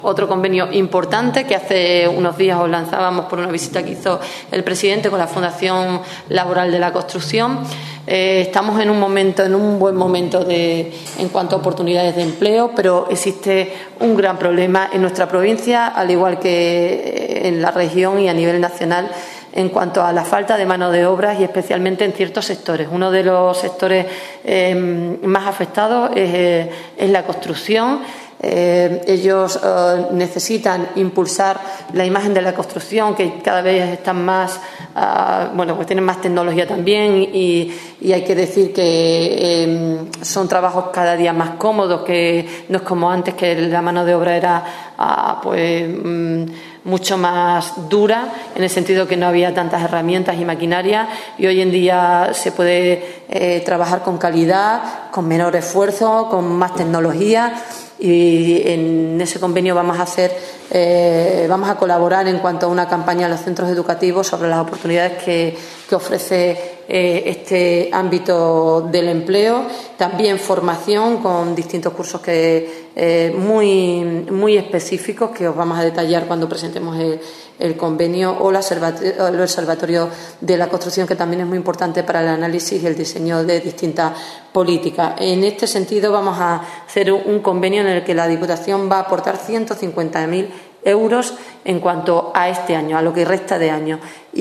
Otro convenio importante que hace unos días os lanzábamos por una visita que hizo el presidente con la Fundación Laboral de la Construcción. Estamos en un buen momento en cuanto a oportunidades de empleo, pero existe un gran problema en nuestra provincia, al igual que en la región y a nivel nacional, en cuanto a la falta de mano de obra y especialmente en ciertos sectores. Uno de los sectores más afectados es la construcción. Ellos necesitan impulsar la imagen de la construcción, que cada vez están más, pues tienen más tecnología también y hay que decir que son trabajos cada día más cómodos, que no es como antes, que la mano de obra era mucho más dura, en el sentido que no había tantas herramientas y maquinaria, y hoy en día se puede trabajar con calidad, con menor esfuerzo, con más tecnología. Y en ese convenio vamos a colaborar en cuanto a una campaña a los centros educativos sobre las oportunidades que ofrece este ámbito del empleo. También formación con distintos cursos muy específicos que os vamos a detallar cuando presentemos el convenio, o el Observatorio de la Construcción, que también es muy importante para el análisis y el diseño de distintas políticas. En este sentido vamos a hacer un convenio en el que la Diputación va a aportar 150.000 euros en cuanto a este año, a lo que resta de año.